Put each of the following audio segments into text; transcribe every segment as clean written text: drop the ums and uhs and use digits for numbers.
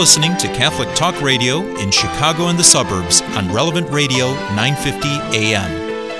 listening to Catholic Talk Radio in Chicago and the suburbs on Relevant Radio 950 AM.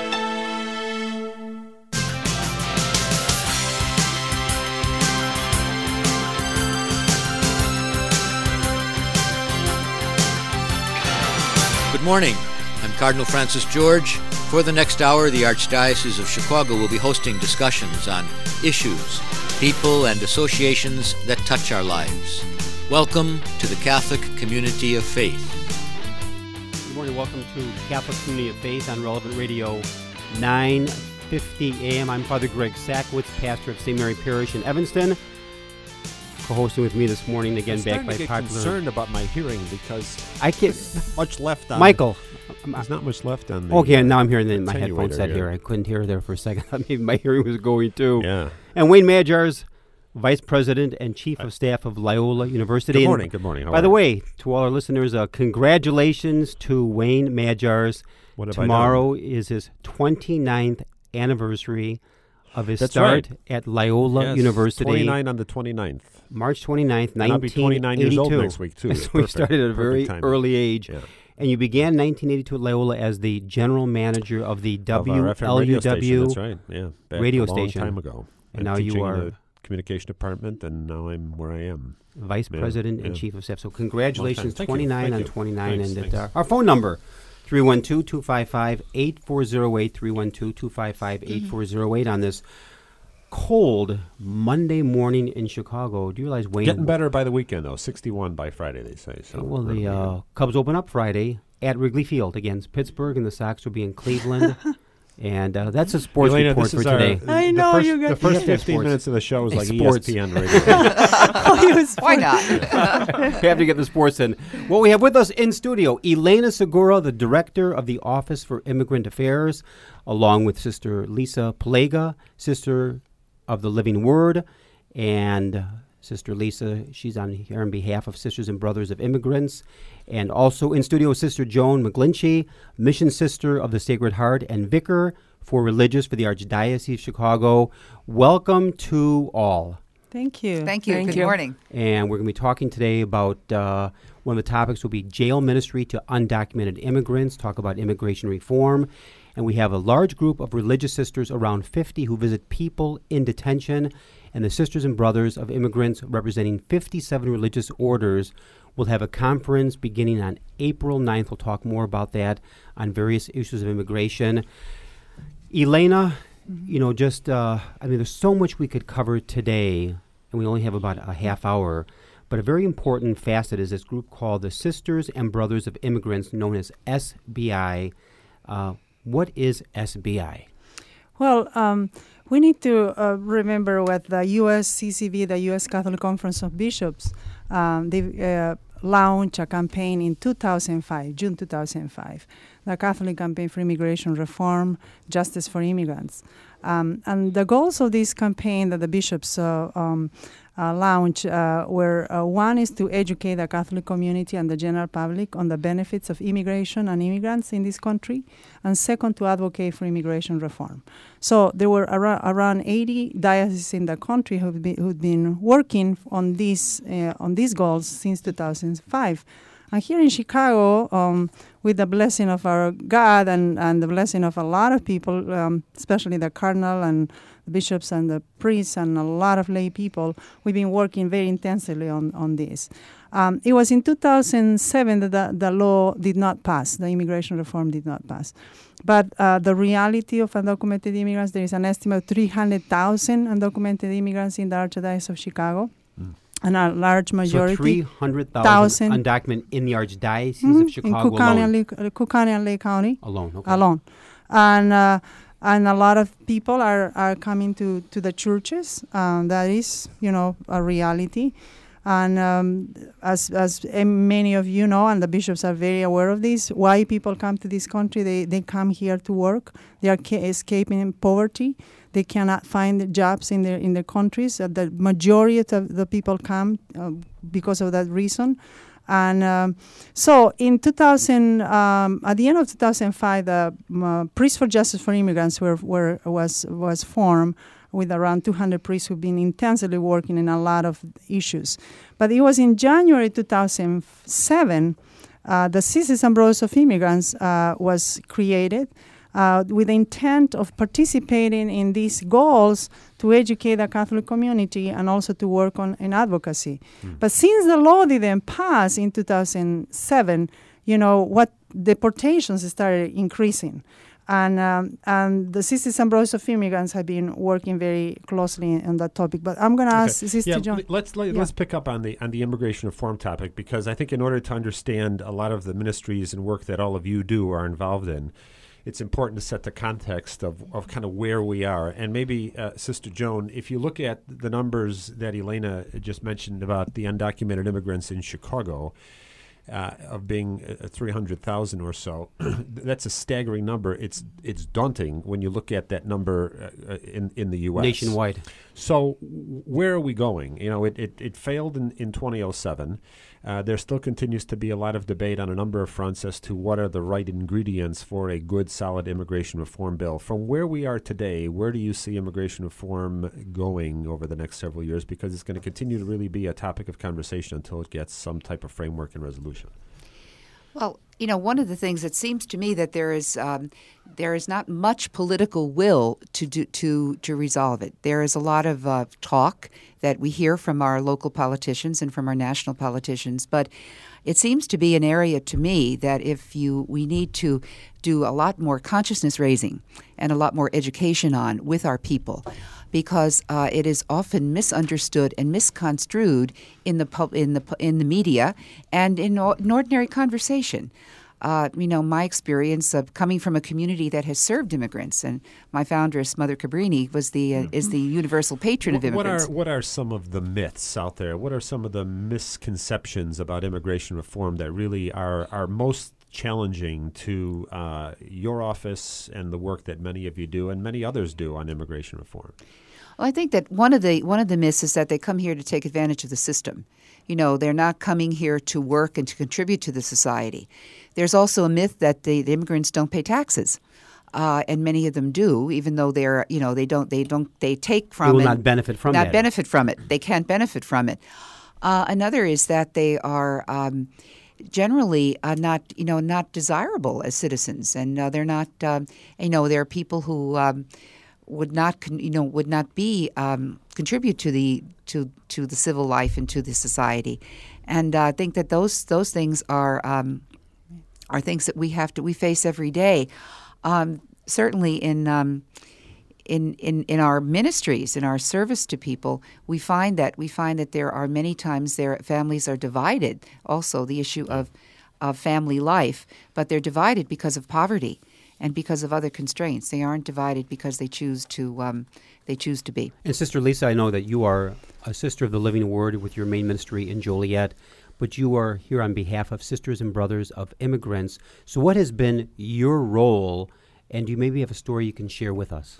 Good morning. I'm Cardinal Francis George. For the next hour, the Archdiocese of Chicago will be hosting discussions on issues, people, and associations that touch our lives. Welcome to the Catholic Community of Faith. Good morning. Welcome to the Catholic Community of Faith on Relevant Radio 950 AM. I'm Father Greg Sakowitz, pastor of St. Mary Parish in Evanston. Co-hosting with me this morning, again, back by popular. I'm concerned about my hearing because I can't. Not much left on. Michael. There's not much left on the. Okay, now I'm hearing my headphone set here. here. I couldn't hear there for a second. Maybe my hearing was going too. Yeah. And Wayne Majars, Vice President and Chief of Staff of Loyola University. Good morning. Good morning. By the way, to all our listeners, congratulations to Wayne Majars. What have Tomorrow is his 29th anniversary of his That's start right. at Loyola University. 29 on the 29th. March 29th, 1982. And I'll be 29 years old next week, too. So we started at a very early age. Yeah. And you began 1982 at Loyola as the general manager of the Of our FM radio station. That's right. Yeah. Back radio a long station. time ago. And now you teaching are in the communication department, and now I'm where I am. Vice President and Chief of Staff. So congratulations, Thank 29 you. on Thank you. 29. Thanks, And thanks. our phone number, 312-255-8408, 312-255-8408 on this cold Monday morning in Chicago. Do you realize, Wayne? Getting better by the weekend, though. 61 by Friday, they say. So Well, the Cubs open up Friday at Wrigley Field against Pittsburgh, and the Sox will be in Cleveland. And that's a sports Elena, report this for is today. I know, you got the first Yeah, 15 sports. minutes of the show is like Sports. ESPN radio. Why not? We have to get the sports in. Well, we have with us in studio Elena Segura, the Director of the Office for Immigrant Affairs, along with Sister Lisa Palega, Sister of the Living Word, and Sister Lisa, she's on here on behalf of Sisters and Brothers of Immigrants, and also in studio Sister Joan McGlinchey, Mission Sister of the Sacred Heart and Vicar for Religious for the Archdiocese of Chicago. Welcome to all. Thank you. Thank you. Good morning. And we're going to be talking today about one of the topics will be jail ministry to undocumented immigrants, talk about immigration reform. And we have a large group of religious sisters, around 50, who visit people in detention. And the Sisters and Brothers of Immigrants, representing 57 religious orders, will have a conference beginning on April 9th. We'll talk more about that on various issues of immigration. Elena, there's so much we could cover today, and we only have about a half hour. But a very important facet is this group called the Sisters and Brothers of Immigrants, known as SBI. What is SBI? Well, we need to remember what the U.S. CCB, the U.S. Catholic Conference of Bishops, they launched a campaign in 2005, June 2005, the Catholic Campaign for Immigration Reform, Justice for Immigrants. And the goals of this campaign that the bishops launched were one is to educate the Catholic community and the general public on the benefits of immigration and immigrants in this country, and second, to advocate for immigration reform. So there were around 80 dioceses in the country who've been working on these goals since 2005. And here in Chicago, with the blessing of our God and the blessing of a lot of people, especially the cardinal and the bishops and the priests and a lot of lay people, we've been working very intensively on this. It was in 2007 that the law did not pass, the immigration reform did not pass. But the reality of undocumented immigrants, there is an estimate of 300,000 undocumented immigrants in the Archdiocese of Chicago. And a large majority. So 300,000 undocumented in the Archdiocese of Chicago in Cook and Lake County. Alone, okay. Alone. And a lot of people are coming to the churches. That is, a reality. And as many of you know, and the bishops are very aware of this, why people come to this country, they come here to work. They are escaping poverty. They cannot find jobs in their countries. The majority of the people come because of that reason. And so in 2000, at the end of 2005, the Priests for Justice for Immigrants was formed with around 200 priests who've been intensively working in a lot of issues. But it was in January 2007, the Sisters and Brothers of Immigrants was created with the intent of participating in these goals to educate the Catholic community and also to work on in advocacy. But since the law didn't pass in 2007, what deportations started increasing. And the Sisters and Brothers of Immigrants have been working very closely on that topic. But I'm going to ask Sister John. Let's pick up on the immigration reform topic, because I think in order to understand a lot of the ministries and work that all of you do are involved in, it's important to set the context of kind of where we are. And maybe, Sister Joan, if you look at the numbers that Elena just mentioned about the undocumented immigrants in Chicago, of being 300,000 or so, that's a staggering number. It's daunting when you look at that number in the U.S. nationwide. So where are we going? It failed in 2007. There still continues to be a lot of debate on a number of fronts as to what are the right ingredients for a good, solid immigration reform bill. From where we are today, where do you see immigration reform going over the next several years? Because it's going to continue to really be a topic of conversation until it gets some type of framework and resolution. Well, one of the things that seems to me that there is not much political will to resolve it. There is a lot of talk that we hear from our local politicians and from our national politicians, but it seems to be an area to me that we need to do a lot more consciousness raising and a lot more education on with our people, because it is often misunderstood and misconstrued in the media and in ordinary conversation. My experience of coming from a community that has served immigrants, and my foundress, Mother Cabrini, is the universal patron of immigrants. What are some of the myths out there? What are some of the misconceptions about immigration reform that really are most challenging to your office and the work that many of you do and many others do on immigration reform? Well, I think that one of the myths is that they come here to take advantage of the system. They're not coming here to work and to contribute to the society. There's also a myth that the immigrants don't pay taxes, and many of them do, even though they take from it. They will not benefit from it. Benefit from it. They can't benefit from it. Another is that they are generally not desirable as citizens, and they're not. There are people who would not be contribute to the civil life and to the society, and I think that those things are things that we face every day. Certainly in our ministries, in our service to people, we find that there are many times their families are divided. Also, the issue of family life, but they're divided because of poverty and because of other constraints. They aren't divided because they choose to be. And Sister Lisa, I know that you are a Sister of the Living Word with your main ministry in Joliet, but you are here on behalf of Sisters and Brothers of Immigrants. So what has been your role, and do you maybe have a story you can share with us?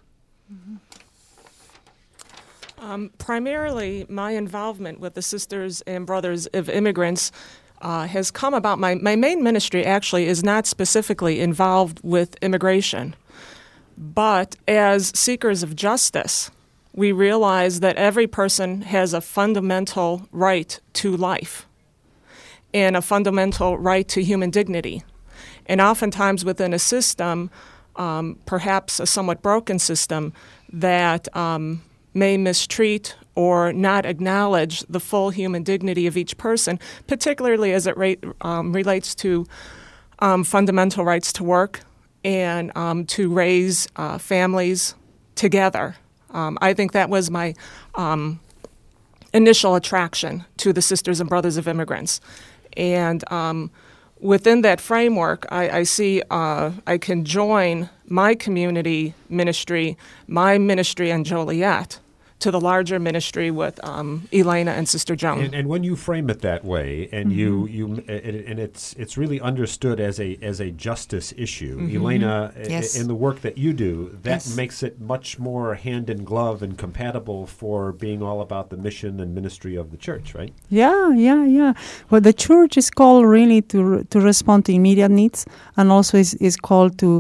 Primarily, my involvement with the Sisters and Brothers of Immigrants has come about. My main ministry actually is not specifically involved with immigration, but as seekers of justice, we realize that every person has a fundamental right to life and a fundamental right to human dignity. And oftentimes within a system, perhaps a somewhat broken system, that may mistreat or not acknowledge the full human dignity of each person, particularly as it relates to fundamental rights to work and to raise families together. I think that was my initial attraction to the Sisters and Brothers of Immigrants. And within that framework, I see I can join my community ministry, my ministry in Joliet, to the larger ministry with Elena and Sister Joan. And when you frame it that way, and it's really understood as a justice issue, Elena, yes. in the work that you do, that yes. makes it much more hand in glove and compatible for being all about the mission and ministry of the church, right? Yeah. Well, the church is called really to respond to immediate needs, and also is called to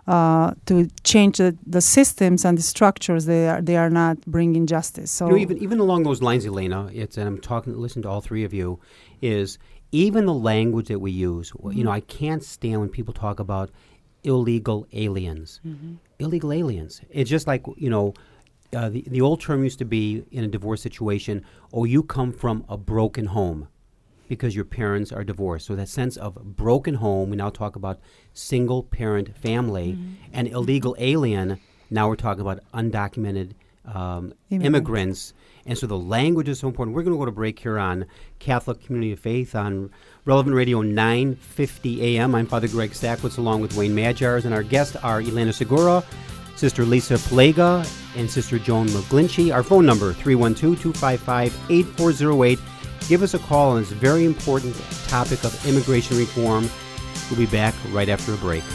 to change the systems and the structures. They are not bringing justice. So even along those lines, Elena, and I'm listening to all three of you, is even the language that we use. Mm-hmm. I can't stand when people talk about illegal aliens. Mm-hmm. Illegal aliens. It's just like, the old term used to be in a divorce situation, you come from a broken home because your parents are divorced. So that sense of broken home, we now talk about single parent family, and illegal alien, now we're talking about undocumented immigrants. And so the language is so important. We're going to go to break here on Catholic Community of Faith on Relevant Radio 950 AM. I'm Father Greg Stackwitz along with Wayne Magyars, and our guests are Elena Segura, Sister Lisa Palega, and Sister Joan McGlinchey. Our phone number, 312-255-8408. Give us a call on this very important topic of immigration reform. We'll be back right after a break.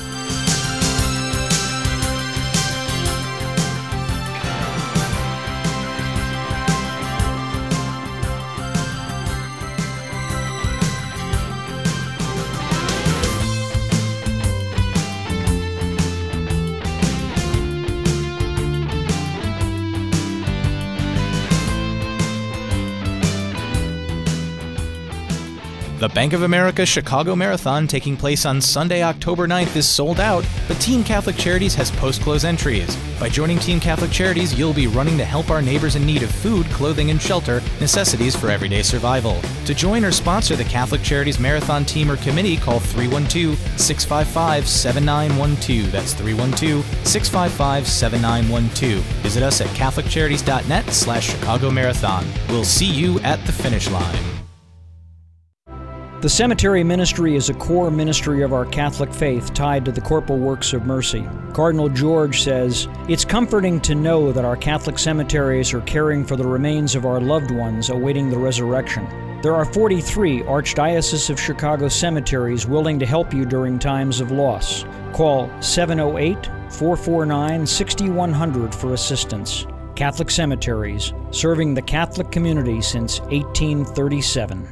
The Bank of America Chicago Marathon, taking place on Sunday, October 9th, is sold out, but Team Catholic Charities has post-close entries. By joining Team Catholic Charities, you'll be running to help our neighbors in need of food, clothing, and shelter, necessities for everyday survival. To join or sponsor the Catholic Charities Marathon team or committee, call 312-655-7912. That's 312-655-7912. Visit us at catholiccharities.net/Chicago Marathon. We'll see you at the finish line. The cemetery ministry is a core ministry of our Catholic faith tied to the corporal works of mercy. Cardinal George says, "It's comforting to know that our Catholic cemeteries are caring for the remains of our loved ones awaiting the resurrection. There are 43 Archdiocese of Chicago cemeteries willing to help you during times of loss. Call 708-449-6100 for assistance. Catholic Cemeteries, serving the Catholic community since 1837.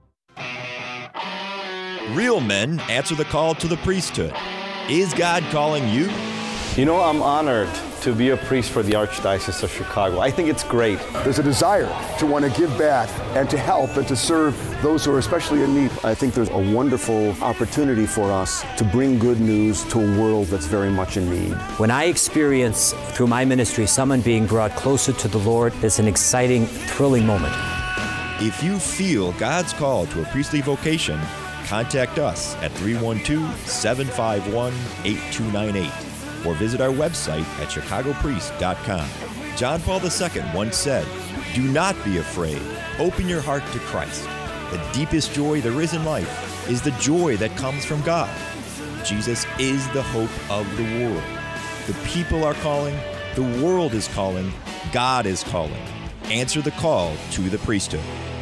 Real men answer the call to the priesthood. Is God calling you? I'm honored to be a priest for the Archdiocese of Chicago. I think it's great. There's a desire to want to give back and to help and to serve those who are especially in need. I think there's a wonderful opportunity for us to bring good news to a world that's very much in need. When I experience through my ministry someone being brought closer to the Lord, it's an exciting, thrilling moment. If you feel God's call to a priestly vocation, contact us at 312-751-8298 or visit our website at chicagopriest.com. John Paul II once said, "Do not be afraid. Open your heart to Christ. The deepest joy there is in life is the joy that comes from God. Jesus is the hope of the world. The people are calling, the world is calling, God is calling. Answer the call to the priesthood."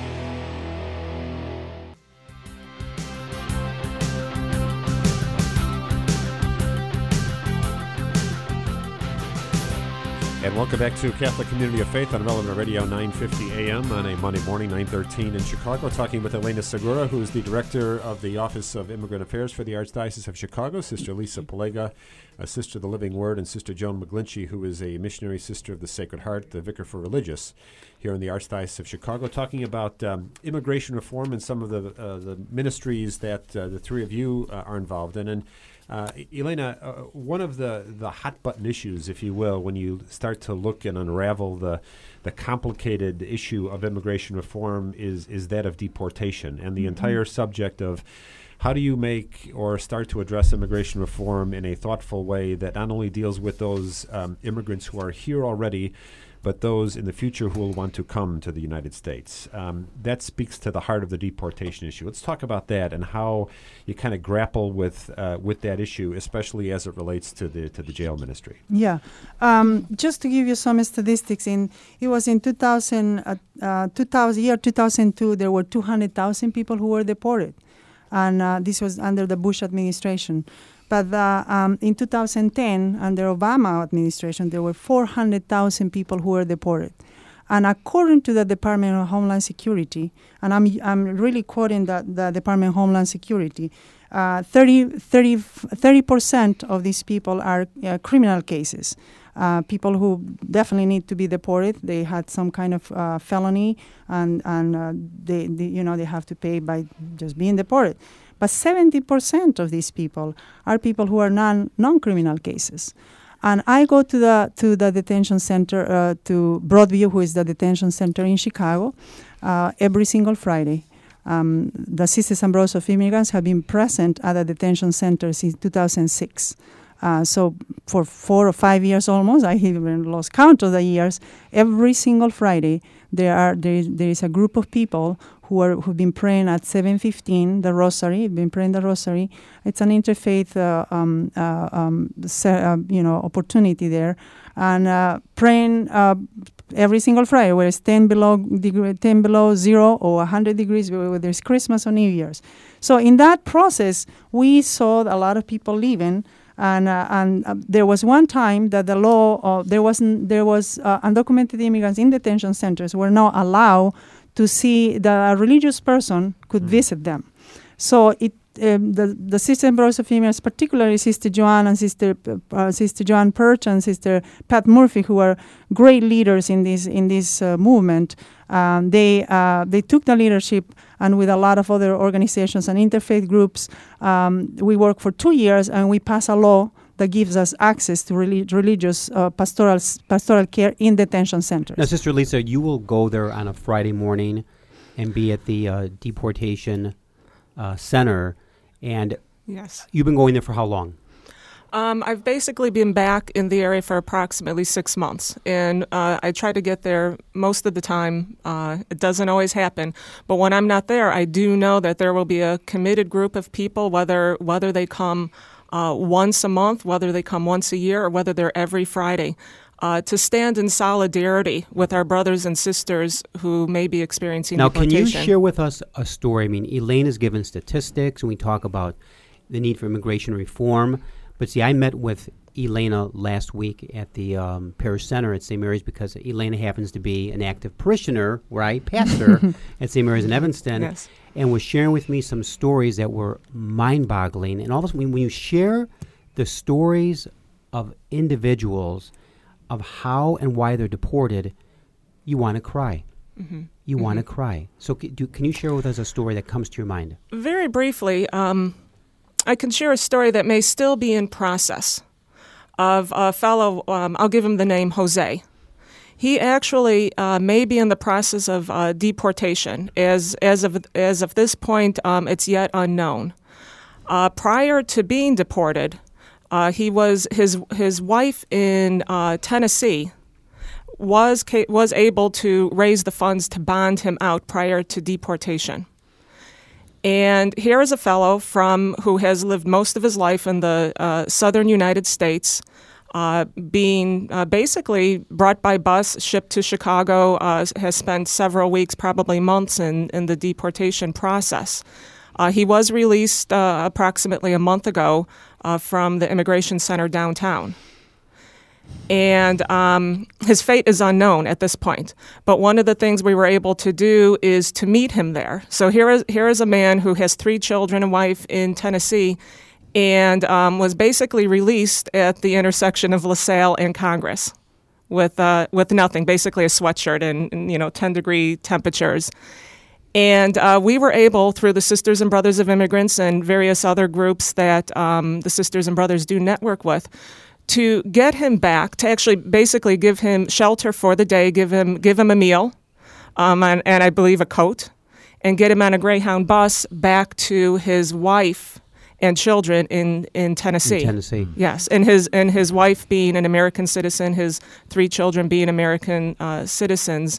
And welcome back to Catholic Community of Faith on Relevant Radio 950 AM on a Monday morning, 9:13 in Chicago. Talking with Elena Segura, who is the Director of the Office of Immigrant Affairs for the Archdiocese of Chicago, Sister Lisa Palega, a Sister of the Living Word, and Sister Joan McGlinchey, who is a missionary sister of the Sacred Heart, the Vicar for Religious here in the Archdiocese of Chicago, talking about immigration reform and some of the ministries that the three of you are involved in. And Elena, one of the hot-button issues, if you will, when you start to look and unravel the complicated issue of immigration reform is that of deportation and the entire subject of how do you make or start to address immigration reform in a thoughtful way that not only deals with those immigrants who are here already, but those in the future who will want to come to the United States. That speaks to the heart of the deportation issue. Let's talk about that and how you kind of grapple with that issue, especially as it relates to the jail ministry. Yeah, just to give you some statistics, it was in 2002, there were 200,000 people who were deported, and this was under the Bush administration. But in 2010, under Obama administration, there were 400,000 people who were deported. And according to the Department of Homeland Security, and I'm really quoting the Department of Homeland Security, 30% of these people are criminal cases. People who definitely need to be deported. They had some kind of felony, and they have to pay by just being deported. But 70% of these people are people who are non-criminal cases. And I go to the detention center, to Broadview, who is the detention center in Chicago, every single Friday. The Sisters and Brothers of Immigrants have been present at the detention center since 2006. So for 4 or 5 years almost, I even lost count of the years. Every single Friday, there is a group of people who've been praying at 7:15 the Rosary. Been praying the Rosary. It's an interfaith opportunity there, and praying every single Friday, where it's 10 below zero or 100 degrees, whether it's Christmas or New Year's. So in that process, we saw a lot of people leaving. And there was one time that the law, there was undocumented immigrants in detention centers were not allowed to see that a religious person could visit them. So the Sisters and Brothers of Immigrants, particularly Sister Joanne and Sister Joanne Perch and Sister Pat Murphy, who are great leaders in this movement, they took the leadership, and with a lot of other organizations and interfaith groups, we worked for 2 years, and we passed a law that gives us access to religious pastoral care in detention centers. Now, Sister Lisa, you will go there on a Friday morning and be at the deportation center, and yes, you've been going there for how long? I've basically been back in the area for approximately 6 months, and I try to get there most of the time. It doesn't always happen, but when I'm not there, I do know that there will be a committed group of people, whether they come once a month, whether they come once a year, or whether they're every Friday, to stand in solidarity with our brothers and sisters who may be experiencing deportation. Now, can you share with us a story? I mean, Elaine has given statistics, and we talk about the need for immigration reform. But see, I met with Elena last week at the Parish Center at St. Mary's because Elena happens to be an active parishioner where I pastor at St. Mary's in Evanston, yes, and was sharing with me some stories that were mind-boggling. And all of a sudden, when you share the stories of individuals of how and why they're deported, you want to cry. Mm-hmm. You want to cry. So can you share with us a story that comes to your mind? Very briefly, I can share a story that may still be in process of a fellow, I'll give him the name Jose. He actually may be in the process of deportation. As of this point, it's yet unknown. Prior to being deported, his wife in Tennessee was able to raise the funds to bond him out prior to deportation. And here is a fellow who has lived most of his life in the southern United States, being basically brought by bus, shipped to Chicago, has spent several weeks, probably months in the deportation process. He was released approximately a month ago from the immigration center downtown. And his fate is unknown at this point. But one of the things we were able to do is to meet him there. So here is a man who has 3 children and wife in Tennessee, and was basically released at the intersection of LaSalle and Congress with nothing, basically a sweatshirt and 10-degree temperatures. And we were able, through the Sisters and Brothers of Immigrants and various other groups that the Sisters and Brothers do network with, to get him back, to actually basically give him shelter for the day, give him a meal, and I believe a coat, and get him on a Greyhound bus back to his wife and children in Tennessee. In Tennessee. Yes, and his wife being an American citizen, his 3 children being American citizens.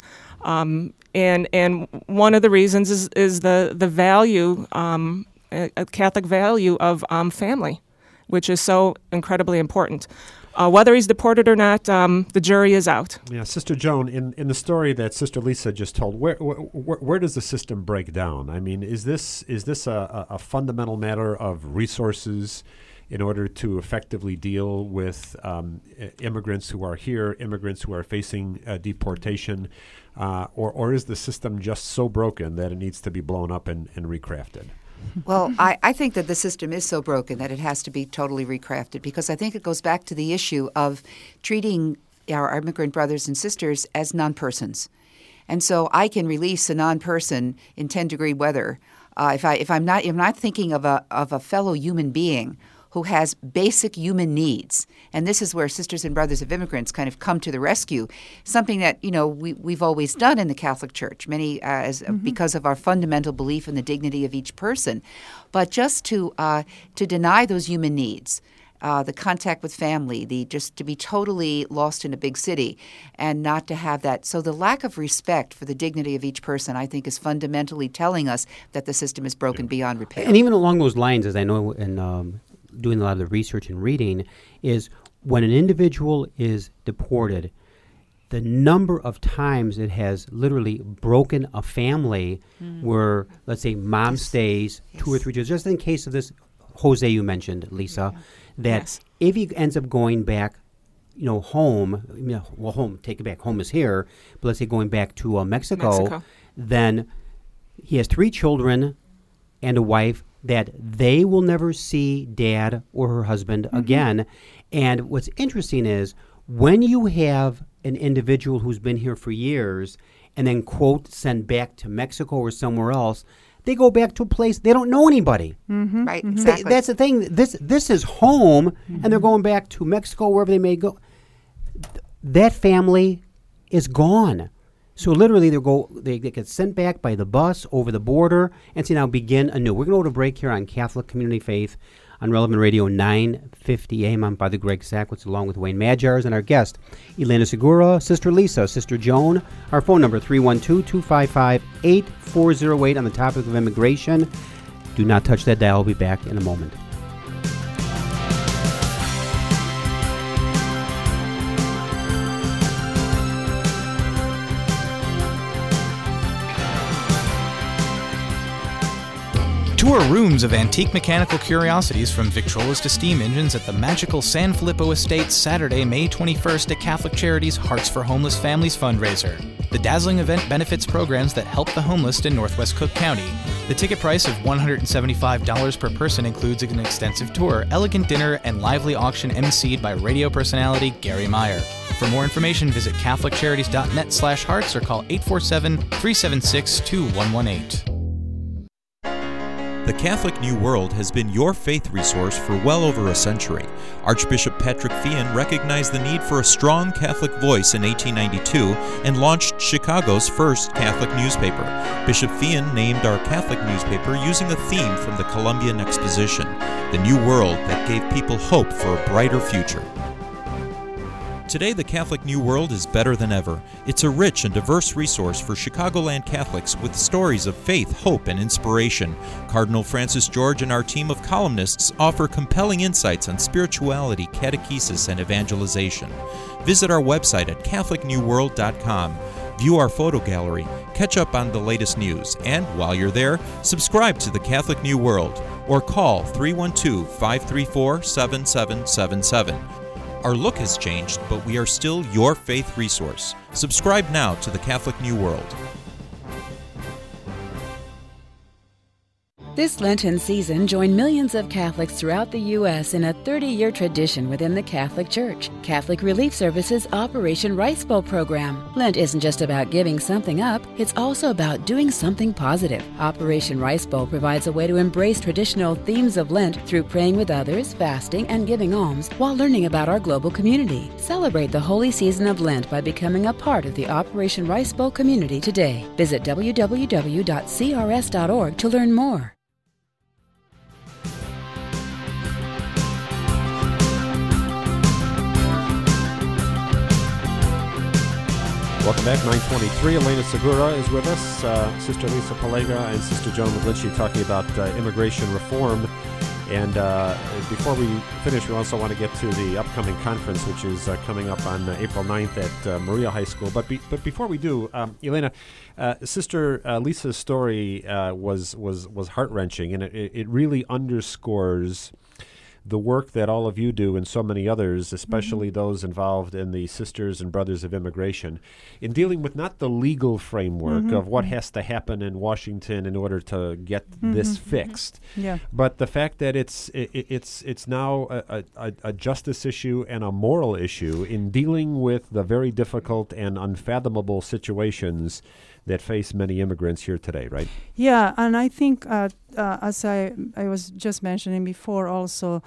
And one of the reasons is the value, a Catholic value of family, which is so incredibly important. Whether he's deported or not, the jury is out. Yeah, Sister Joan, in the story that Sister Lisa just told, where does the system break down? I mean, is this a fundamental matter of resources in order to effectively deal with immigrants who are here, immigrants who are facing deportation, or is the system just so broken that it needs to be blown up and recrafted? Well, I think that the system is so broken that it has to be totally recrafted, because I think it goes back to the issue of treating our immigrant brothers and sisters as non-persons. And so I can release a non-person in 10-degree weather if I'm not thinking of a fellow human being who has basic human needs. And this is where Sisters and Brothers of Immigrants kind of come to the rescue, something that, we've always done in the Catholic Church, because of our fundamental belief in the dignity of each person. But just to deny those human needs, the contact with family, just to be totally lost in a big city and not to have that. So the lack of respect for the dignity of each person, I think, is fundamentally telling us that the system is broken beyond repair. And even along those lines, as I know in doing a lot of the research and reading, is when an individual is deported, the number of times it has literally broken a family where, let's say, mom stays 2 or 3 years, just in case of this Jose you mentioned, Lisa, that if he ends up going back, home, home, take it back, home is here, but let's say going back to Mexico, then he has 3 children and a wife that they will never see dad or her husband again. And what's interesting is when you have an individual who's been here for years and then, quote, sent back to Mexico or somewhere else, they go back to a place they don't know anybody. Right, exactly. That's the thing. This is home, and they're going back to Mexico, wherever they may go. That family is gone. So literally, they get sent back by the bus over the border and say, now begin anew. We're going to go to break here on Catholic Community Faith on Relevant Radio 950 AM. I'm Father Greg Sackwitz along with Wayne Majars and our guest, Elena Segura, Sister Lisa, Sister Joan. Our phone number, 312-255-8408 on the topic of immigration. Do not touch that dial. I'll be back in a moment. Tour rooms of antique mechanical curiosities from Victrolas to steam engines at the magical San Filippo Estate Saturday, May 21st at Catholic Charities Hearts for Homeless Families fundraiser. The dazzling event benefits programs that help the homeless in Northwest Cook County. The ticket price of $175 per person includes an extensive tour, elegant dinner, and lively auction emceed by radio personality Gary Meyer. For more information, visit catholiccharities.net/hearts or call 847-376-2118. The Catholic New World has been your faith resource for well over a century. Archbishop Patrick Feehan recognized the need for a strong Catholic voice in 1892 and launched Chicago's first Catholic newspaper. Bishop Feehan named our Catholic newspaper using a theme from the Columbian Exposition, the New World that gave people hope for a brighter future. Today, the Catholic New World is better than ever. It's a rich and diverse resource for Chicagoland Catholics with stories of faith, hope, and inspiration. Cardinal Francis George and our team of columnists offer compelling insights on spirituality, catechesis, and evangelization. Visit our website at CatholicNewWorld.com. View our photo gallery, catch up on the latest news, and while you're there, subscribe to the Catholic New World or call 312-534-7777. Our look has changed, but we are still your faith resource. Subscribe now to the Catholic New World. This Lenten season, join millions of Catholics throughout the U.S. in a 30-year tradition within the Catholic Church. Catholic Relief Services Operation Rice Bowl program. Lent isn't just about giving something up, it's also about doing something positive. Operation Rice Bowl provides a way to embrace traditional themes of Lent through praying with others, fasting, and giving alms while learning about our global community. Celebrate the holy season of Lent by becoming a part of the Operation Rice Bowl community today. Visit www.crs.org to learn more. Welcome back, 923. Elena Segura is with us, Sister Lisa Palega and Sister Joan McGlinchey talking about immigration reform. And before we finish, we also want to get to the upcoming conference, which is coming up on April 9th at Maria High School. But before we do, Elena, Sister Lisa's story was heart-wrenching, and it really underscores the work that all of you do and so many others, especially those involved in the Sisters and Brothers of Immigration, in dealing with not the legal framework of what has to happen in Washington in order to get this fixed, but the fact that it's now a justice issue and a moral issue in dealing with the very difficult and unfathomable situations that face many immigrants here today, right? Yeah, and I think, as I was just mentioning before also,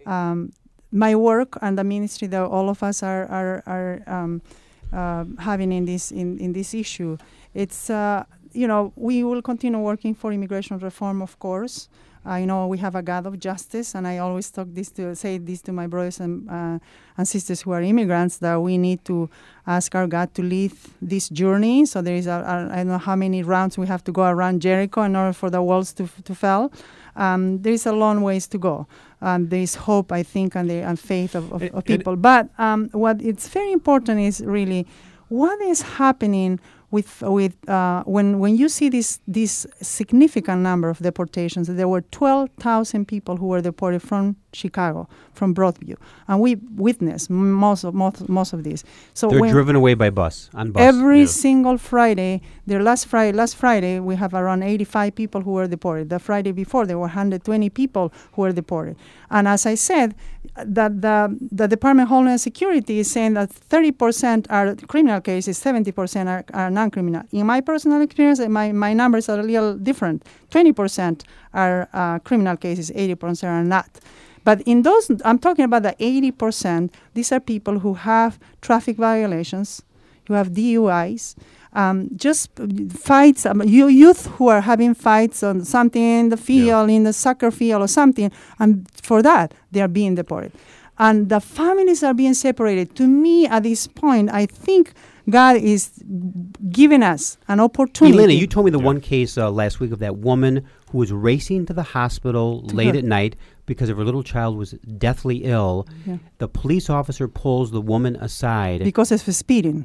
my work and the ministry that all of us are having in this issue, it's, we will continue working for immigration reform, of course. I know we have a God of justice, and I always say this to my brothers and sisters who are immigrants, that we need to ask our God to lead this journey. So there is I don't know how many rounds we have to go around Jericho in order for the walls to fall. There is a long ways to go. There is hope, I think, and faith of people. But what it's very important is really what is happening with when you see this significant number of deportations. There were 12,000 people who were deported from Chicago, from Broadview, and we witnessed most of these. So they're driven away by bus. Every single Friday, last Friday we have around 85 people who were deported. The Friday before there were 120 people who were deported. And as I said, that the Department of Homeland Security is saying that 30% are criminal cases, 70% are non-criminal. In my personal experience, my numbers are a little different. 20% are criminal cases, 80% are not. But in those, I'm talking about the 80%, these are people who have traffic violations, who have DUIs, just fights, youth who are having fights on something in the field, in the soccer field or something, and for that, they are being deported. And the families are being separated. To me, at this point, I think God is giving us an opportunity. Elena, you told me the one case last week of that woman who was racing to the hospital late at night because her little child was deathly ill. Yeah. The police officer pulls the woman aside. Because of speeding.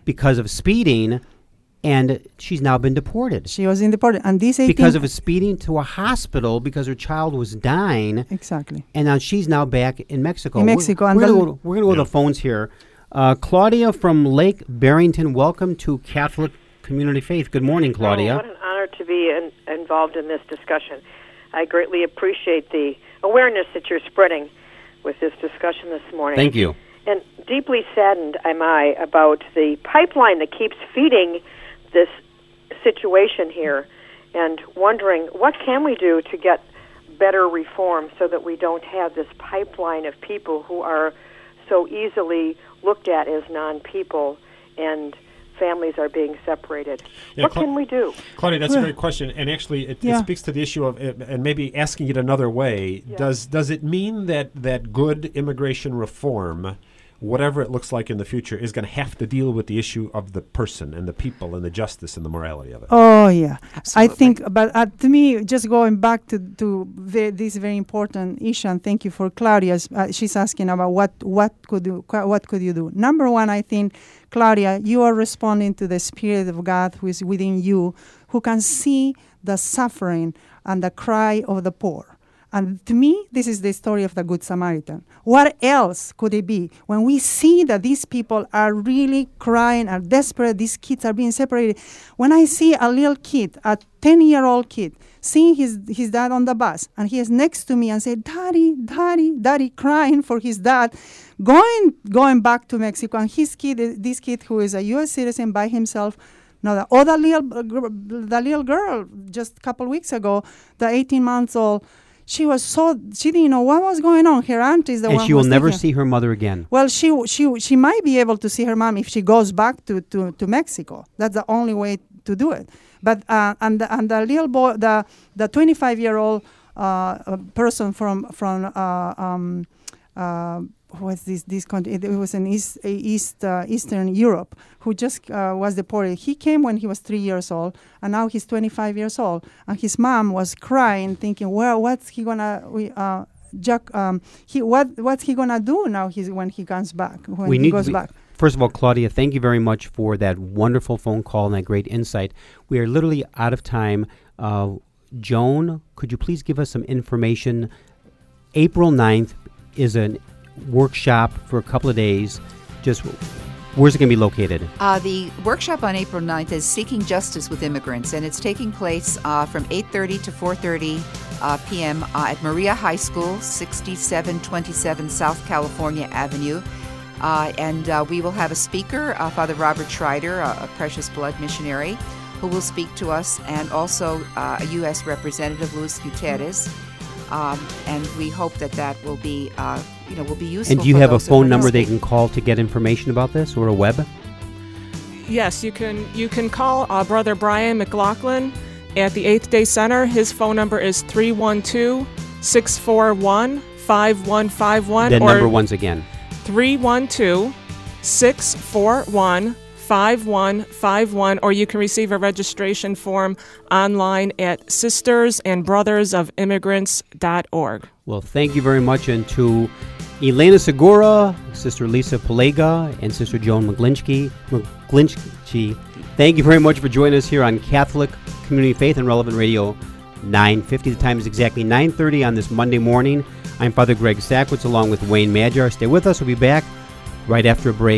And she's now been deported. She was deported. And this because of speeding to a hospital because her child was dying. Exactly. And now she's now back in Mexico. We're going to go to the phones here. Claudia from Lake Barrington, welcome to Catholic Community Faith. Good morning, Claudia. Oh, what an honor to be involved in this discussion. I greatly appreciate the awareness that you're spreading with this discussion this morning. Thank you. And deeply saddened am I about the pipeline that keeps feeding this situation here, and wondering what can we do to get better reform so that we don't have this pipeline of people who are so easily looked at as non-people and families are being separated. What can we do? Claudia, that's a great question, and actually it speaks to the issue of, and maybe asking it another way, does it mean that good immigration reform, whatever it looks like in the future, is going to have to deal with the issue of the person and the people and the justice and the morality of it? Oh, yeah. Absolutely. I think, but to me, just going back to this very important issue, and thank you for Claudia, she's asking about what could you do? Number one, I think, Claudia, you are responding to the Spirit of God who is within you, who can see the suffering and the cry of the poor. And to me, this is the story of the Good Samaritan. What else could it be? When we see that these people are really crying, are desperate, these kids are being separated. When I see a little kid, a 10-year-old kid, seeing his dad on the bus, and he is next to me and say, "Daddy, Daddy, Daddy," crying for his dad, going back to Mexico, and this kid who is a U.S. citizen by himself. Now, the little girl, just a couple weeks ago, the 18 months old, she didn't know what was going on. Her aunt is the one. And she will never see her mother again. Well, she might be able to see her mom if she goes back to Mexico. That's the only way to do it. But and the little boy, the 25-year-old person from what's this country? It was in Eastern Europe, who just was deported. He came when he was 3 years old, and now he's 25 years old. And his mom was crying, thinking, "Well, what's he gonna? What's he gonna do now? When he comes back? Back." First of all, Claudia, thank you very much for that wonderful phone call and that great insight. We are literally out of time. Joan, could you please give us some information? April 9th. is a workshop for a couple of days. Just where's it going to be located? The workshop on April 9th is Seeking Justice with Immigrants, and it's taking place from 8:30 to 4:30 p.m. At Maria High School, 6727 South California Avenue. And we will have a speaker, Father Robert Schreider, a Precious Blood missionary, who will speak to us, and also a U.S. Representative, Luis Gutierrez. And we hope that will be, will be useful. And do you have a phone number they can call to get information about this, or a web? Yes, you can call Brother Brian McLaughlin at the Eighth Day Center. His phone number is 312-641-5151. The number once again. 312-641-5151, or you can receive a registration form online at sistersandbrothersofimmigrants.org. Well, thank you very much, and to Elena Segura, Sister Lisa Palega, and Sister Joan McGlinchey, thank you very much for joining us here on Catholic Community Faith and Relevant Radio 950. The time is exactly 9:30 on this Monday morning. I'm Father Greg Sackwitz along with Wayne Madjar. Stay with us. We'll be back right after a break.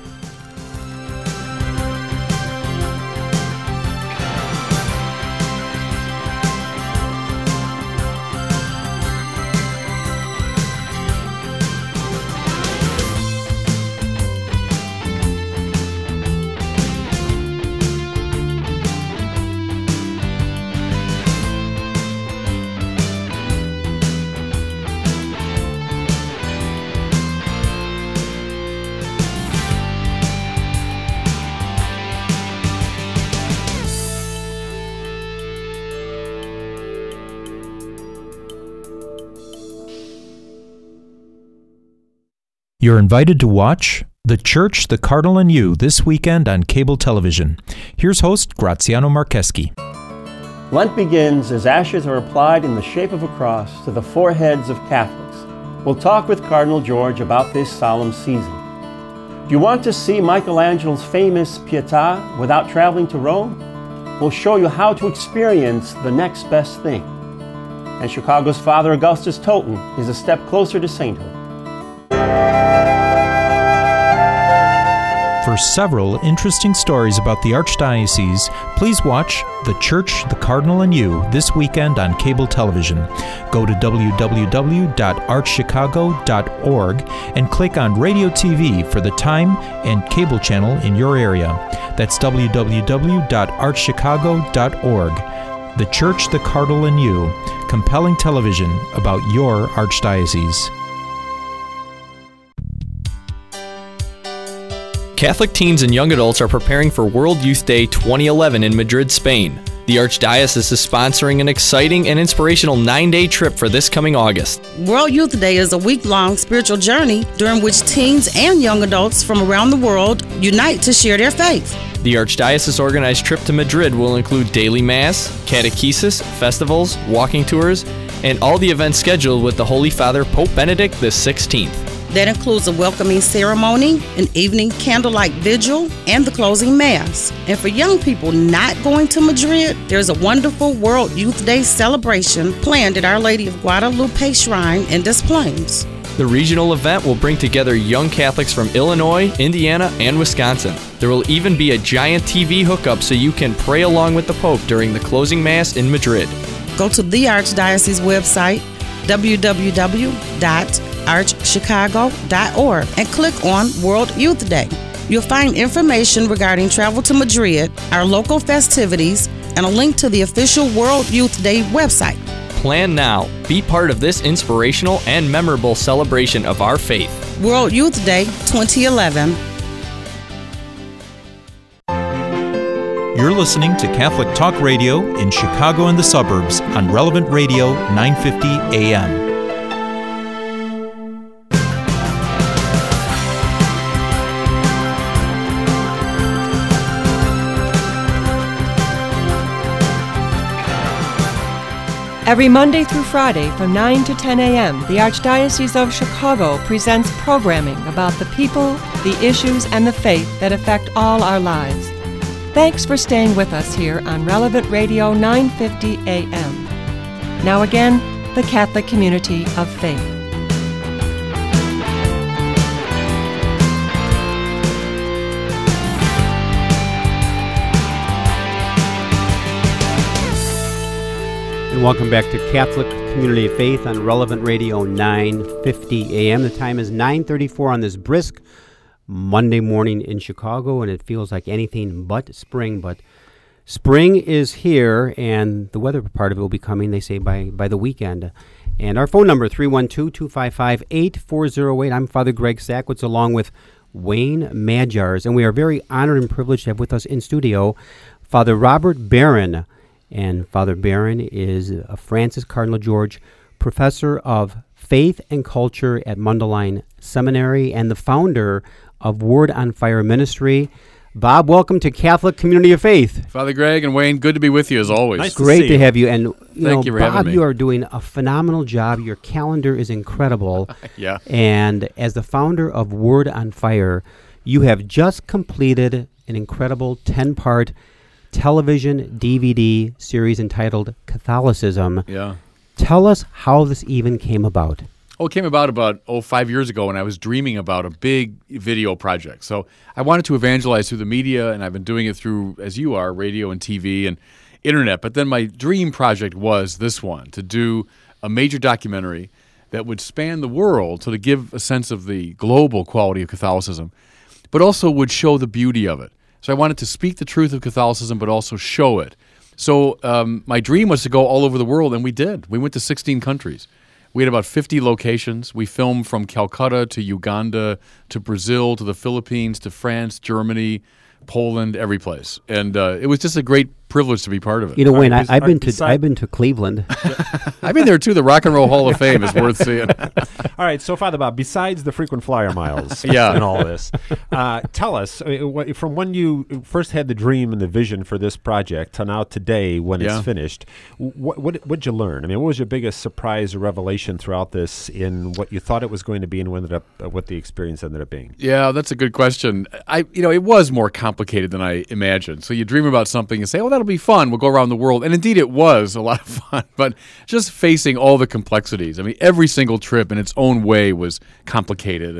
You're invited to watch The Church, the Cardinal, and You this weekend on cable television. Here's host Graziano Marcheski. Lent begins as ashes are applied in the shape of a cross to the foreheads of Catholics. We'll talk with Cardinal George about this solemn season. Do you want to see Michelangelo's famous Pietà without traveling to Rome? We'll show you how to experience the next best thing. And Chicago's Father Augustus Toten is a step closer to sainthood. For several interesting stories about the Archdiocese, please watch The Church, the Cardinal, and You this weekend on cable television. Go to www.archchicago.org and click on Radio TV for the time and cable channel in your area. That's www.archchicago.org. The Church, the Cardinal, and You. Compelling television about your Archdiocese. Catholic teens and young adults are preparing for World Youth Day 2011 in Madrid, Spain. The Archdiocese is sponsoring an exciting and inspirational 9-day trip for this coming August. World Youth Day is a week-long spiritual journey during which teens and young adults from around the world unite to share their faith. The Archdiocese organized trip to Madrid will include daily Mass, catechesis, festivals, walking tours, and all the events scheduled with the Holy Father Pope Benedict XVI. That includes a welcoming ceremony, an evening candlelight vigil, and the closing Mass. And for young people not going to Madrid, there's a wonderful World Youth Day celebration planned at Our Lady of Guadalupe Shrine in Des Plaines. The regional event will bring together young Catholics from Illinois, Indiana, and Wisconsin. There will even be a giant TV hookup so you can pray along with the Pope during the closing Mass in Madrid. Go to the Archdiocese website, www.archchicago.org, and click on World Youth Day. You'll find information regarding travel to Madrid, our local festivities, and a link to the official World Youth Day website. Plan now. Be part of this inspirational and memorable celebration of our faith. World Youth Day 2011. You're listening to Catholic Talk Radio in Chicago and the suburbs on Relevant Radio 950 AM. Every Monday through Friday from 9 to 10 a.m., the Archdiocese of Chicago presents programming about the people, the issues, and the faith that affect all our lives. Thanks for staying with us here on Relevant Radio 950 AM. Now again, the Catholic Community of Faith. And welcome back to Catholic Community of Faith on Relevant Radio 950 AM. The time is 9:34 on this brisk Monday morning in Chicago, and it feels like anything but spring. But spring is here, and the weather part of it will be coming, they say, by the weekend. And our phone number, 312-255-8408. I'm Father Greg Sackwitz, along with Wayne Majars, and we are very honored and privileged to have with us in studio Father Robert Barron. And Father Barron is a Francis Cardinal George Professor of Faith and Culture at Mundelein Seminary and the founder of Word on Fire Ministry. Bob, welcome to Catholic Community of Faith. Father Greg and Wayne, good to be with you as always. Nice Great to have you. And Thank you for Bob, having me. you are doing a phenomenal job. Your calendar is incredible. Yeah. And as the founder of Word on Fire, you have just completed an incredible 10-part television DVD series entitled Catholicism. Yeah. Tell us how this even came about. Oh, it came about 5 years ago when I was dreaming about a big video project. So I wanted to evangelize through the media, and I've been doing it through, as you are, radio and TV and internet. But then my dream project was this one, to do a major documentary that would span the world, so to give a sense of the global quality of Catholicism, but also would show the beauty of it. So I wanted to speak the truth of Catholicism, but also show it. So my dream was to go all over the world, and we did. We went to 16 countries. We had about 50 locations. We filmed from Calcutta to Uganda to Brazil to the Philippines to France, Germany, Poland, every place. And it was just a great privilege to be part of it. You know, Wayne, I've been to Cleveland. I've been there too. The Rock and Roll Hall of Fame is worth seeing. All right, so Father Bob, besides the frequent flyer miles Yeah. and all this, tell us, from when you first had the dream and the vision for this project to now today when Yeah. it's finished, what'd you learn? I mean, what was your biggest surprise or revelation throughout this in what you thought it was going to be and what the experience ended up being? Yeah, that's a good question. It was more complicated than I imagined. So you dream about something and say, "Oh, that'll be fun. We'll go around the world," and indeed, it was a lot of fun. But just facing all the complexities. I mean, every single trip in its own way was complicated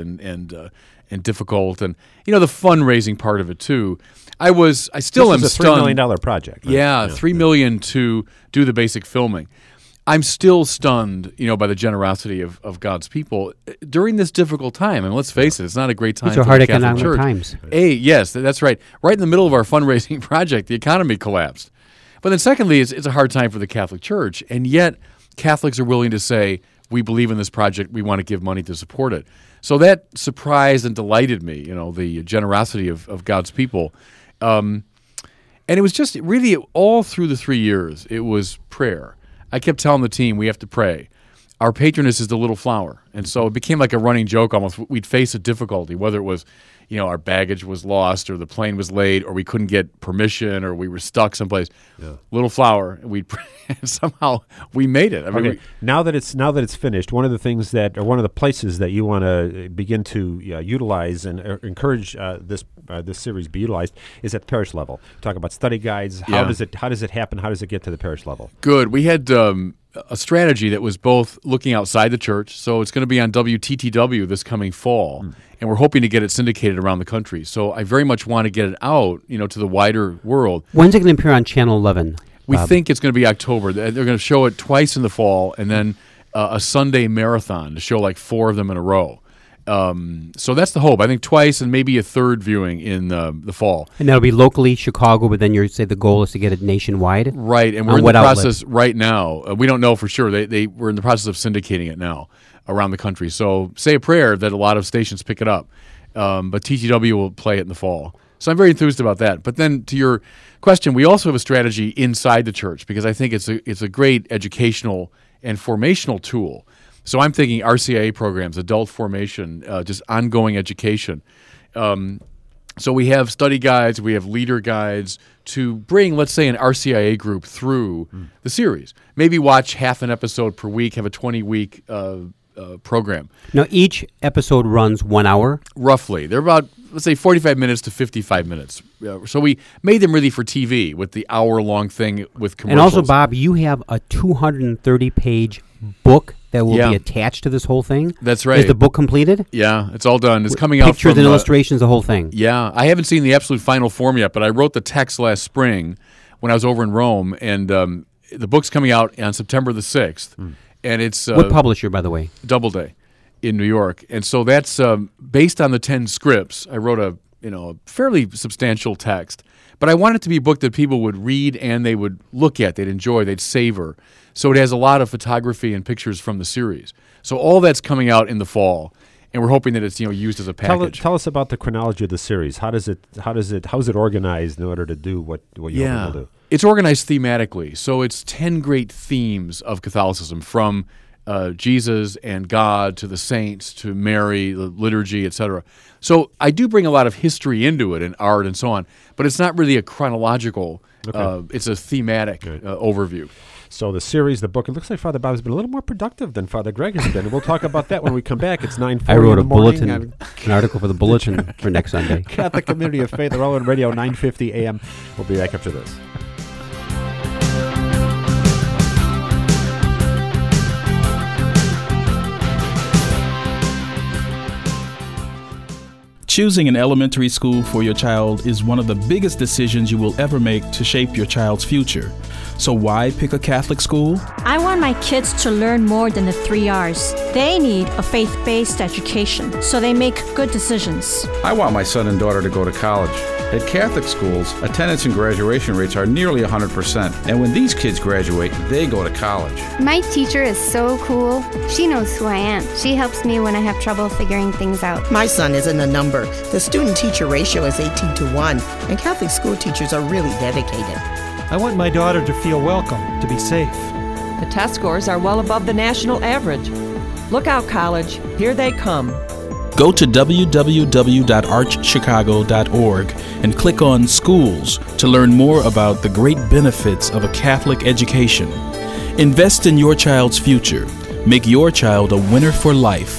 and difficult, and the fundraising part of it too. I still am This was a stunned. $3 million project. Right? Yeah, $3 million to do the basic filming. I'm still stunned, by the generosity of God's people during this difficult time. And let's face it, it's not a great time These are for hard the Catholic economic Church. times. Yes, that's right. Right in the middle of our fundraising project, the economy collapsed. But then secondly, it's a hard time for the Catholic Church. And yet Catholics are willing to say, we believe in this project, we want to give money to support it. So that surprised and delighted me, the generosity of God's people. And it was just really all through the 3 years, it was prayer. I kept telling the team, we have to pray. Our patroness is the little flower. And so it became like a running joke almost. We'd face a difficulty, whether it was, our baggage was lost or the plane was late or we couldn't get permission or we were stuck someplace. Yeah. Little flower, and we'd pray, and somehow we made it. I mean, now that it's finished, one of the things one of the places that you want to begin to utilize and encourage this series be utilized is at parish level. Talk about study guides. How does it happen? How does it get to the parish level? Good. We had a strategy that was both looking outside the church. So it's going to be on WTTW this coming fall, and we're hoping to get it syndicated around the country. So I very much want to get it out, to the wider world. When's it going to appear on Channel 11? We think it's going to be October. They're going to show it twice in the fall, and then a Sunday marathon to show like 4 of them in a row. So that's the hope. I think twice and maybe a third viewing in the fall. And that'll be locally Chicago, but then you say the goal is to get it nationwide? Right, and we're in the process right now. We don't know for sure. We're in the process of syndicating it now around the country. So say a prayer that a lot of stations pick it up, but TTW will play it in the fall. So I'm very enthused about that. But then to your question, we also have a strategy inside the church because I think it's a great educational and formational tool. So I'm thinking RCIA programs, adult formation, just ongoing education. So we have study guides, we have leader guides to bring, let's say, an RCIA group through the series. Maybe watch half an episode per week, have a 20-week program. Now, each episode runs 1 hour? Roughly. They're about, let's say, 45 minutes to 55 minutes. So we made them really for TV with the hour-long thing with commercials. And also, Bob, you have a 230-page book that will be attached to this whole thing? That's right. Is the book completed? Yeah, it's all done. It's coming out from... Pictures and illustrations, the whole thing? Yeah. I haven't seen the absolute final form yet, but I wrote the text last spring when I was over in Rome, and the book's coming out on September the 6th, and it's What publisher, by the way? Doubleday in New York. And so that's based on the 10 scripts. I wrote a fairly substantial text, but I want it to be a book that people would read and they would look at, they'd enjoy, they'd savor. So it has a lot of photography and pictures from the series. So all that's coming out in the fall, and we're hoping that it's used as a package. Tell us about the chronology of the series. How is it organized in order to do what you want to do? It's organized thematically. So it's 10 great themes of Catholicism, from Jesus and God to the saints to Mary, the liturgy, etc. So I do bring a lot of history into it and art and so on, but it's not really a chronological. It's a thematic overview. So the series, the book, it looks like Father Bob has been a little more productive than Father Greg has been. And we'll talk about that when we come back. It's 9:40 I wrote in the morning. an article for the Bulletin for next Sunday. Catholic Community of Faith, Relevant Radio, 9:50 a.m. We'll be back after this. Choosing an elementary school for your child is one of the biggest decisions you will ever make to shape your child's future. So why pick a Catholic school? I want my kids to learn more than the 3 R's. They need a faith-based education, so they make good decisions. I want my son and daughter to go to college. At Catholic schools, attendance and graduation rates are nearly 100%. And when these kids graduate, they go to college. My teacher is so cool. She knows who I am. She helps me when I have trouble figuring things out. My son isn't a number. The student-teacher ratio is 18-1, and Catholic school teachers are really dedicated. I want my daughter to feel welcome, to be safe. The test scores are well above the national average. Look out, college. Here they come. Go to www.archchicago.org and click on Schools to learn more about the great benefits of a Catholic education. Invest in your child's future. Make your child a winner for life.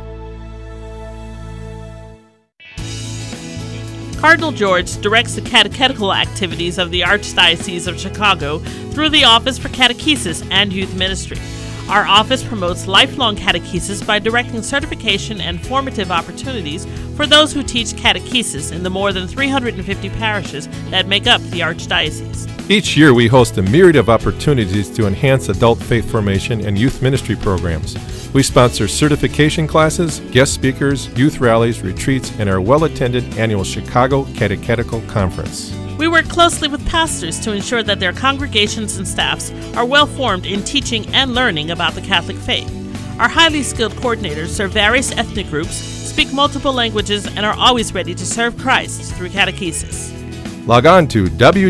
Cardinal George directs the catechetical activities of the Archdiocese of Chicago through the Office for Catechesis and Youth Ministry. Our office promotes lifelong catechesis by directing certification and formative opportunities for those who teach catechesis in the more than 350 parishes that make up the Archdiocese. Each year we host a myriad of opportunities to enhance adult faith formation and youth ministry programs. We sponsor certification classes, guest speakers, youth rallies, retreats, and our well-attended annual Chicago Catechetical Conference. We work closely with pastors to ensure that their congregations and staffs are well-formed in teaching and learning about the Catholic faith. Our highly skilled coordinators serve various ethnic groups, speak multiple languages, and are always ready to serve Christ through catechesis. Log on to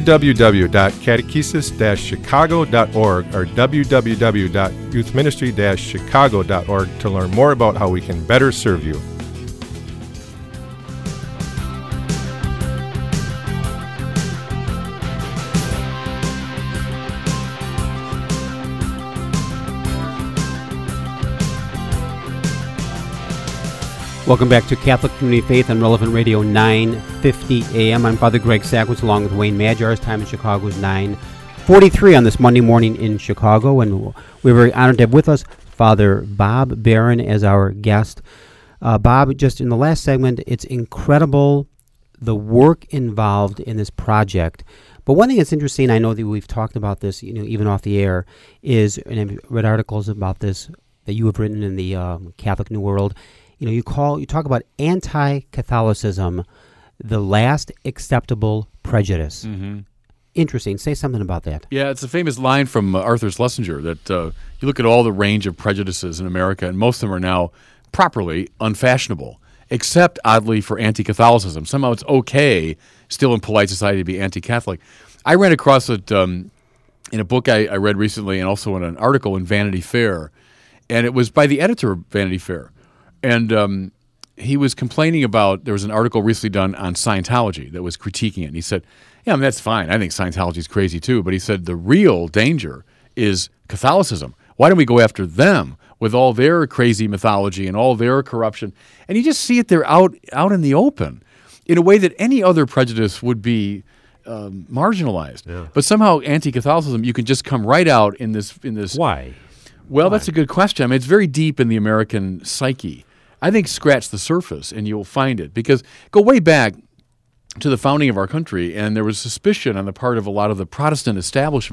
www.catechesis-chicago.org or www.youthministry-chicago.org to learn more about how we can better serve you. Welcome back to Catholic Community Faith on Relevant Radio, 9:50 a.m. I'm Father Greg Sackwitz along with Wayne Magyar. Time in Chicago is 9:43 on this Monday morning in Chicago, and we're very honored to have with us Father Bob Barron as our guest. Bob, just in the last segment, it's incredible the work involved in this project. But one thing that's interesting, I know that we've talked about this, even off the air, is, and I've read articles about this that you have written in the Catholic New World. You talk about anti-Catholicism, the last acceptable prejudice. Mm-hmm. Interesting. Say something about that. Yeah, it's a famous line from Arthur Schlesinger that you look at all the range of prejudices in America, and most of them are now properly unfashionable, except, oddly, for anti-Catholicism. Somehow it's okay, still in polite society, to be anti-Catholic. I ran across it in a book I read recently and also in an article in Vanity Fair, and it was by the editor of Vanity Fair. And he was complaining about, there was an article recently done on Scientology that was critiquing it. And he said, yeah, that's fine. I think Scientology is crazy too. But he said the real danger is Catholicism. Why don't we go after them with all their crazy mythology and all their corruption? And you just see it there out in the open in a way that any other prejudice would be marginalized. Yeah. But somehow anti-Catholicism, you can just come right out in this. Why? Well, that's a good question. I mean, it's very deep in the American psyche. I think scratch the surface and you'll find it. Because go way back to the founding of our country, and there was suspicion on the part of a lot of the Protestant establishment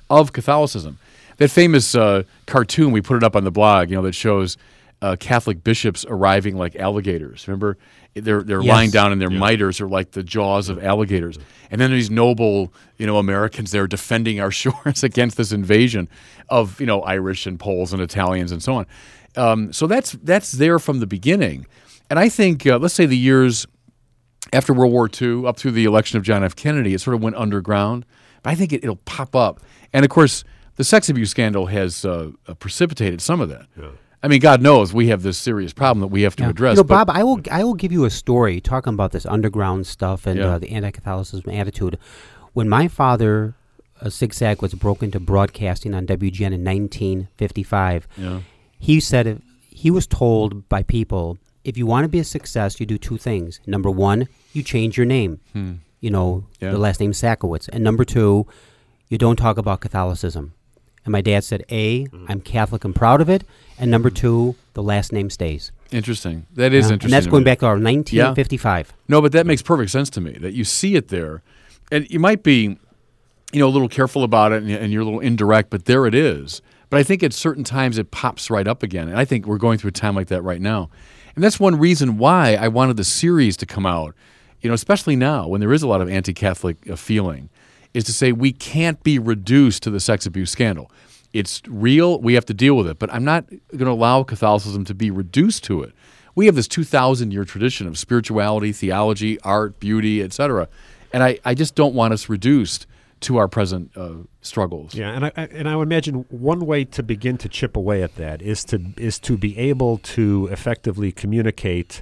of Catholicism. That famous cartoon, we put it up on the blog, that shows Catholic bishops arriving like alligators. Remember? They're lying down and their miters are like the jaws of alligators. And then these noble, Americans there defending our shores against this invasion of, Irish and Poles and Italians and so on. So that's there from the beginning. And I think, let's say the years after World War II, up through the election of John F. Kennedy, it sort of went underground. But I think it'll pop up. And, of course, the sex abuse scandal has precipitated some of that. Yeah. I mean, God knows we have this serious problem that we have to address. Bob, I will give you a story talking about this underground stuff and the anti-Catholicism attitude. When my father, Zigzag, was broken into broadcasting on WGN in 1955, he said he was told by people, if you want to be a success, you do two things. Number one, you change your name. The last name Sakowitz. And number two, you don't talk about Catholicism. And my dad said, I'm Catholic and proud of it. And number two, the last name stays. Interesting. That is interesting. And that's going back to our 1955. Yeah. No, but that makes perfect sense to me, that you see it there. And you might be, a little careful about it and you're a little indirect, but there it is. But I think at certain times it pops right up again. And I think we're going through a time like that right now. And that's one reason why I wanted the series to come out, especially now when there is a lot of anti-Catholic feeling, is to say we can't be reduced to the sex abuse scandal. It's real. We have to deal with it. But I'm not going to allow Catholicism to be reduced to it. We have this 2,000-year tradition of spirituality, theology, art, beauty, etc. And I just don't want us reduced to our present struggles. Yeah, and I would imagine one way to begin to chip away at that is to be able to effectively communicate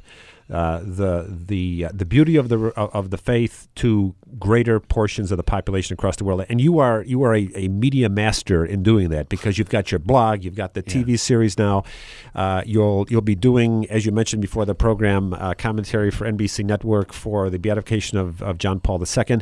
the beauty of the faith to greater portions of the population across the world. And you are a media master in doing that, because you've got your blog, you've got the TV series now. You'll be doing, as you mentioned before the program, commentary for NBC Network for the beatification of John Paul II.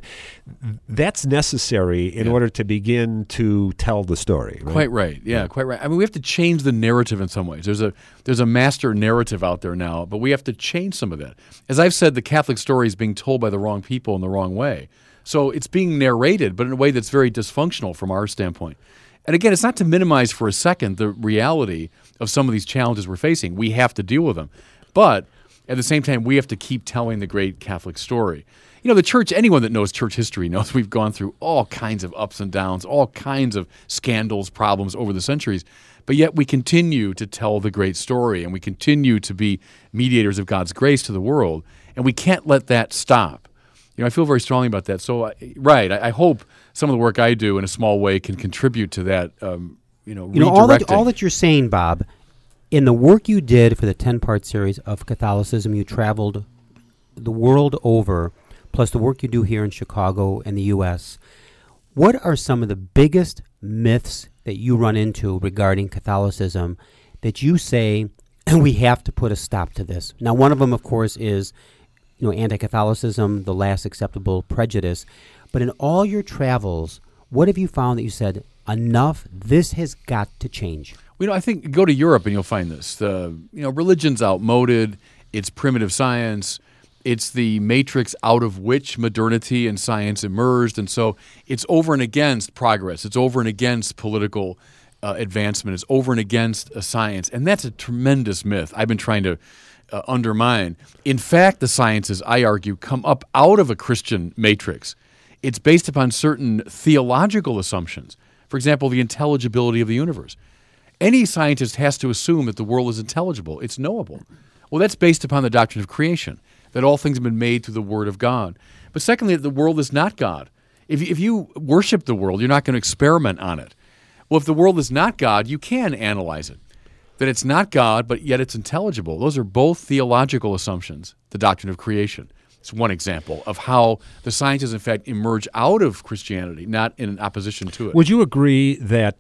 That's necessary in order to begin to tell the story. Right? Quite right. Yeah, quite right. I mean, we have to change the narrative in some ways. There's a master narrative out there now, but we have to change some of that. As I've said, the Catholic story is being told by the wrong people in the wrong way. So it's being narrated, but in a way that's very dysfunctional from our standpoint. And again, it's not to minimize for a second the reality of some of these challenges we're facing. We have to deal with them. But at the same time, we have to keep telling the great Catholic story. The church, anyone that knows church history knows we've gone through all kinds of ups and downs, all kinds of scandals, problems over the centuries. But yet we continue to tell the great story, and we continue to be mediators of God's grace to the world, and we can't let that stop. I feel very strongly about that. So, I hope some of the work I do in a small way can contribute to that, redirecting. All that you're saying, Bob, in the work you did for the 10-part series of Catholicism, you traveled the world over, plus the work you do here in Chicago and the U.S., what are some of the biggest myths that you run into regarding Catholicism that you say, we have to put a stop to this? Now, one of them, of course, is anti-Catholicism, the last acceptable prejudice. But in all your travels, what have you found that you said, enough, this has got to change? I think go to Europe and you'll find this. Religion's outmoded. It's primitive science. It's the matrix out of which modernity and science emerged. And so it's over and against progress. It's over and against political advancement. It's over and against science. And that's a tremendous myth I've been trying to undermine. In fact, the sciences, I argue, come up out of a Christian matrix. It's based upon certain theological assumptions. For example, the intelligibility of the universe. Any scientist has to assume that the world is intelligible. It's knowable. Well, that's based upon the doctrine of creation, that all things have been made through the Word of God. But secondly, that the world is not God. If you worship the world, you're not going to experiment on it. Well, if the world is not God, you can analyze it. That it's not God, but yet it's intelligible. Those are both theological assumptions, the doctrine of creation. It's one example of how the sciences, in fact, emerge out of Christianity, not in opposition to it. Would you agree that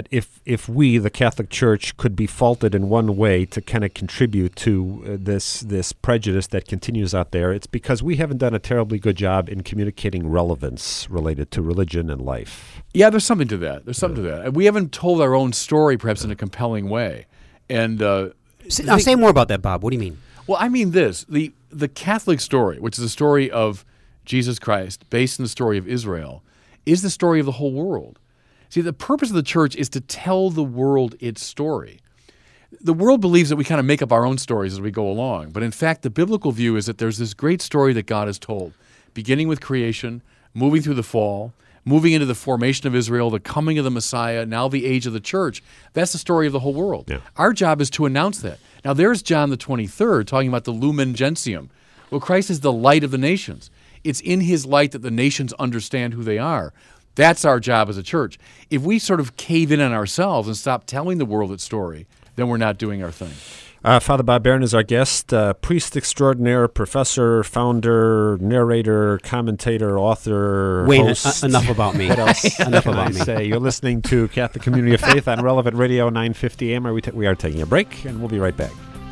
if we, the Catholic Church, could be faulted in one way to kind of contribute to this prejudice that continues out there, it's because we haven't done a terribly good job in communicating relevance related to religion and life? Yeah, there's something to that. To that. We haven't told our own story, perhaps, in a compelling way. And now, say more about that, Bob. What do you mean? Well, I mean this. The Catholic story, which is the story of Jesus Christ, based on the story of Israel, is the story of the whole world. See, the purpose of the church is to tell the world its story. The world believes that we kind of make up our own stories as we go along, but in fact, the biblical view is that there's this great story that God has told, beginning with creation, moving through the fall, moving into the formation of Israel, the coming of the Messiah, now the age of the church. That's the story of the whole world. Yeah. Our job is to announce that. Now, there's John the 23rd talking about the Lumen Gentium. Well, Christ is the light of the nations. It's in his light that the nations understand who they are. That's our job as a church. If we sort of cave in on ourselves and stop telling the world its story, then we're not doing our thing. Father Bob Barron is our guest, priest extraordinaire, professor, founder, narrator, commentator, author, host. Enough about me. What else? Enough about me. Say? You're listening to Catholic Community of Faith on Relevant Radio 950 AM. We are taking a break, and we'll be right back.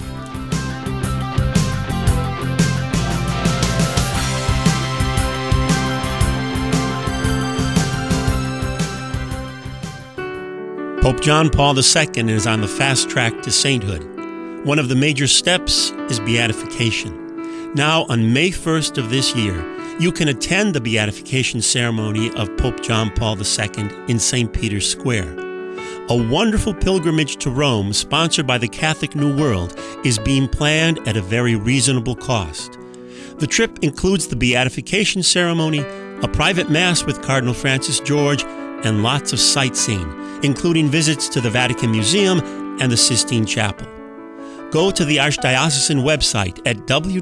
Pope John Paul II is on the fast track to sainthood. One of the major steps is beatification. Now, on May 1st of this year, you can attend the beatification ceremony of Pope John Paul II in St. Peter's Square. A wonderful pilgrimage to Rome, sponsored by the Catholic New World, is being planned at a very reasonable cost. The trip includes the beatification ceremony, a private mass with Cardinal Francis George, and lots of sightseeing, including visits to the Vatican Museum and the Sistine Chapel. Go to the Archdiocesan website at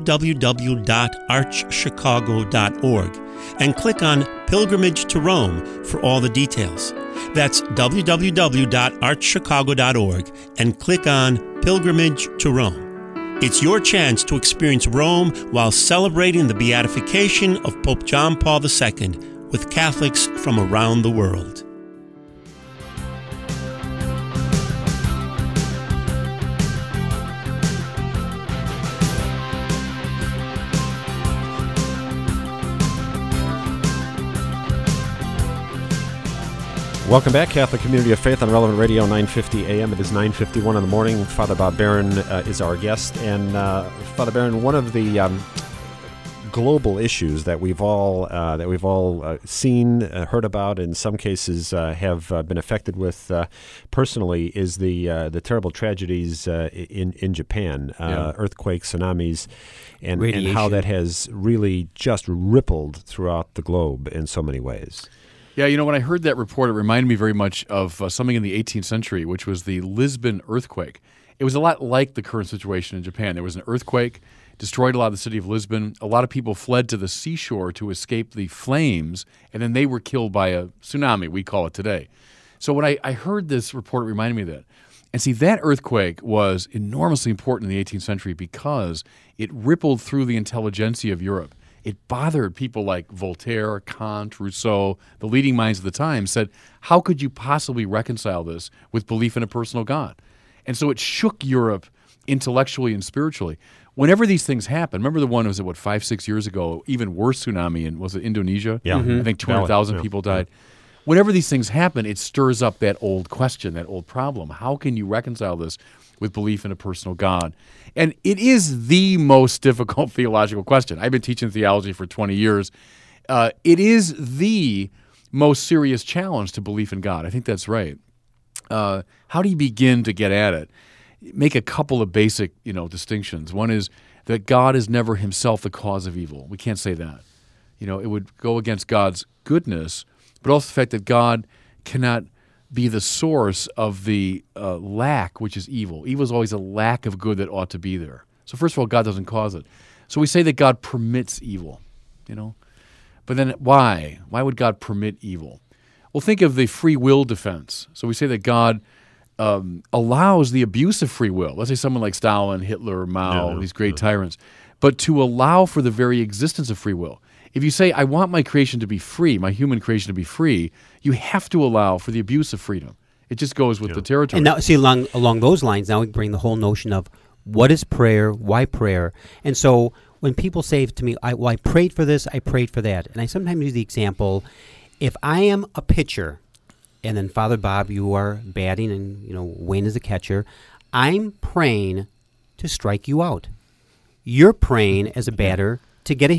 www.archchicago.org and click on Pilgrimage to Rome for all the details. That's www.archchicago.org and click on Pilgrimage to Rome. It's your chance to experience Rome while celebrating the beatification of Pope John Paul II with Catholics from around the world. Welcome back, Catholic Community of Faith on Relevant Radio 950 AM. It is 9:51 in the morning. Father Bob Barron is our guest. And Father Barron, one of the global issues that we've all seen, heard about, in some cases have been affected with personally, is the terrible tragedies in Japan, earthquakes, tsunamis, and how that has really just rippled throughout the globe in so many ways. Yeah, you know, when I heard that report, it reminded me very much of something in the 18th century, which was the Lisbon earthquake. It was a lot like the current situation in Japan. There was an earthquake, destroyed a lot of the city of Lisbon. A lot of people fled to the seashore to escape the flames, and then they were killed by a tsunami, we call it today. So when I heard this report, it reminded me of that. And see, that earthquake was enormously important in the 18th century because it rippled through the intelligentsia of Europe. It bothered people like Voltaire, Kant, Rousseau, the leading minds of the time, said, how could you possibly reconcile this with belief in a personal God? And so it shook Europe intellectually and spiritually. Whenever these things happen, remember the one was 5-6 years ago, even worse tsunami in, was it Indonesia? Yeah. I think 200,000 people died. Whenever these things happen, it stirs up that old question, that old problem. How can you reconcile this with belief in a personal God? And it is the most difficult theological question. I've been teaching theology for 20 years. It is the most serious challenge to belief in God. I think that's right. How do you begin to get at it? Make a couple of basic, distinctions. One is that God is never himself the cause of evil. We can't say that. It would go against God's goodness, but also the fact that God cannot be the source of the lack, which is evil. Evil is always a lack of good that ought to be there. So first of all, God doesn't cause it. So we say that God permits evil, But then why? Why would God permit evil? Well, think of the free will defense. So we say that God allows the abuse of free will. Let's say someone like Stalin, Hitler, Mao, these great tyrants. But to allow for the very existence of free will. If you say, I want my creation to be free, my human creation to be free, you have to allow for the abuse of freedom. It just goes with the territory. And now, see, along those lines, now we bring the whole notion of what is prayer, why prayer. And so when people say to me, I prayed for this, I prayed for that. And I sometimes use the example, if I am a pitcher, and then Father Bob, you are batting, and Wayne is a catcher, I'm praying to strike you out. You're praying as a batter to get a hit.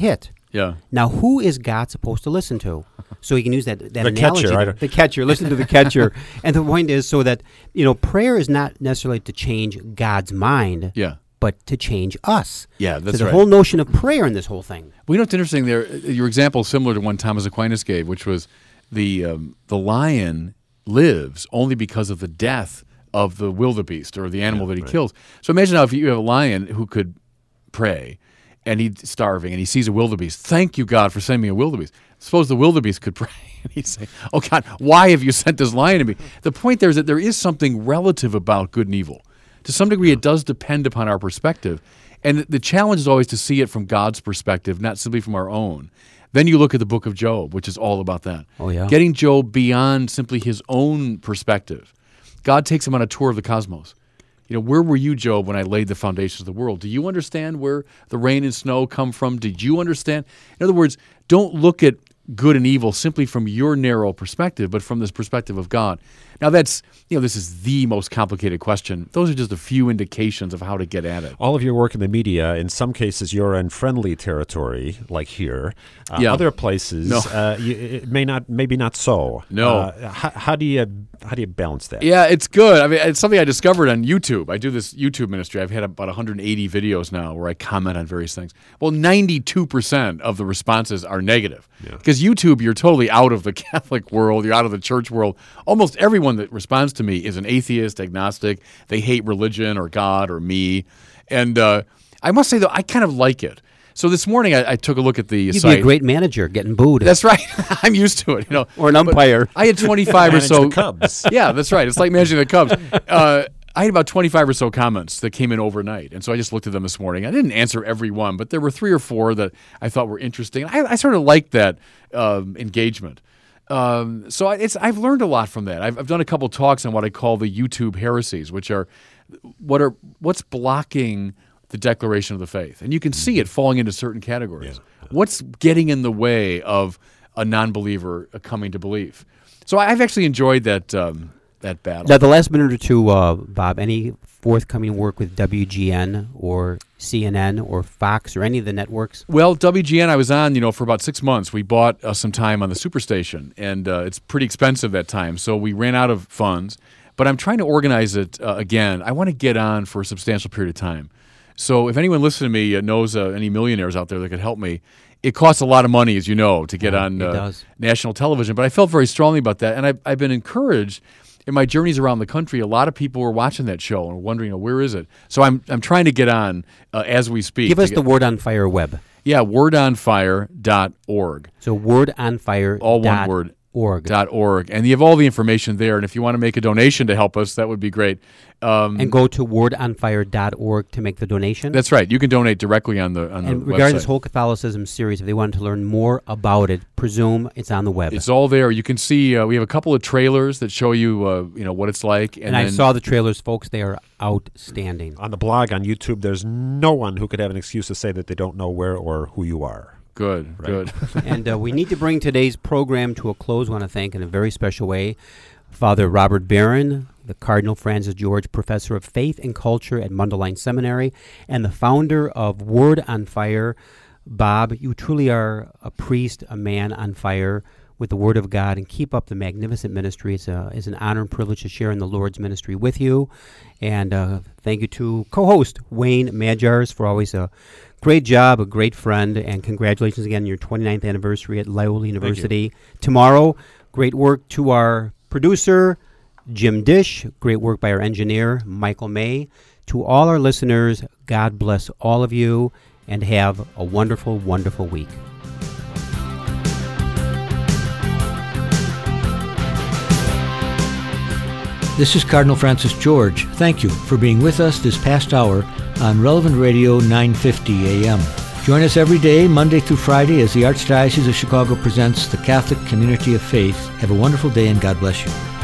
Yeah. Now, who is God supposed to listen to? So you can use that analogy. Catcher, the catcher. Listen to the catcher. And the point is so that, prayer is not necessarily to change God's mind. Yeah. But to change us. Yeah, that's so the right. whole notion of prayer in this whole thing. Well, what's interesting there, your example is similar to one Thomas Aquinas gave, which was the lion lives only because of the death of the wildebeest or the animal that he kills. So imagine now if you have a lion who could pray and he's starving and he sees a wildebeest. Thank you, God, for sending me a wildebeest. Suppose the wildebeest could pray and he'd say, oh, God, why have you sent this lion to me? The point there is that there is something relative about good and evil. To some degree, it does depend upon our perspective. And the challenge is always to see it from God's perspective, not simply from our own. Then you look at the book of Job, which is all about that. Oh, yeah. Getting Job beyond simply his own perspective. God takes him on a tour of the cosmos. Where were you, Job, when I laid the foundations of the world? Do you understand where the rain and snow come from? Did you understand? In other words, don't look at good and evil simply from your narrow perspective, but from this perspective of God. Now that's, this is the most complicated question. Those are just a few indications of how to get at it. All of your work in the media, in some cases you're in friendly territory, like here. Other places, it maybe not so. No. How do you balance that? Yeah, it's good. I mean, it's something I discovered on YouTube. I do this YouTube ministry. I've had about 180 videos now where I comment on various things. Well, 92% of the responses are negative. Because YouTube, you're totally out of the Catholic world. You're out of the church world. Almost everyone that responds to me is an atheist, agnostic. They hate religion or God or me. And I must say, though, I kind of like it. So this morning I took a look at the You'd site. be a great manager getting booed. That's right. I'm used to it. Or an umpire. I had 25 or so. The Cubs. Yeah, that's right. It's like managing the Cubs. I had about 25 or so comments that came in overnight. And so I just looked at them this morning. I didn't answer every one, but there were 3 or 4 that I thought were interesting. I sort of liked that engagement. So I've learned a lot from that. I've done a couple talks on what I call the YouTube heresies, which are what's blocking the declaration of the faith. And you can see it falling into certain categories. Yeah. What's getting in the way of a non-believer coming to believe? So I've actually enjoyed that battle. Now, the last minute or two, Bob, any forthcoming work with WGN or CNN or Fox or any of the networks? Well, WGN I was on, for about 6 months. We bought some time on the Superstation, and it's pretty expensive that time, so we ran out of funds. But I'm trying to organize it again. I want to get on for a substantial period of time. So if anyone listening to me knows any millionaires out there that could help me, it costs a lot of money, as you know, to get on national television. But I felt very strongly about that, and I've been encouraged. In my journeys around the country, a lot of people were watching that show and wondering, where is it? So I'm trying to get on as we speak. Give us the Word on Fire web. Yeah, wordonfire.org. So wordonfire. All one word. .org. And you have all the information there. And if you want to make a donation to help us, that would be great. And go to wordonfire.org to make the donation? That's right. You can donate directly on the and website. Regarding this whole Catholicism series, if they wanted to learn more about it, presume it's on the web. It's all there. You can see we have a couple of trailers that show you what it's like. And I saw the trailers, folks. They are outstanding. On the blog on YouTube, there's no one who could have an excuse to say that they don't know where or who you are. Good, right? Good. And we need to bring today's program to a close. I want to thank in a very special way Father Robert Barron, the Cardinal Francis George Professor of Faith and Culture at Mundelein Seminary, and the founder of Word on Fire. Bob, you truly are a priest, a man on fire with the Word of God, and keep up the magnificent ministry. It's an honor and privilege to share in the Lord's ministry with you. And thank you to co-host Wayne Majars for always a great job, a great friend, and congratulations again on your 29th anniversary at Loyola University. Tomorrow, great work to our producer, Jim Dish. Great work by our engineer, Michael May. To all our listeners, God bless all of you, and have a wonderful, wonderful week. This is Cardinal Francis George. Thank you for being with us this past hour on Relevant Radio 950 AM. Join us every day, Monday through Friday, as the Archdiocese of Chicago presents the Catholic Community of Faith. Have a wonderful day and God bless you.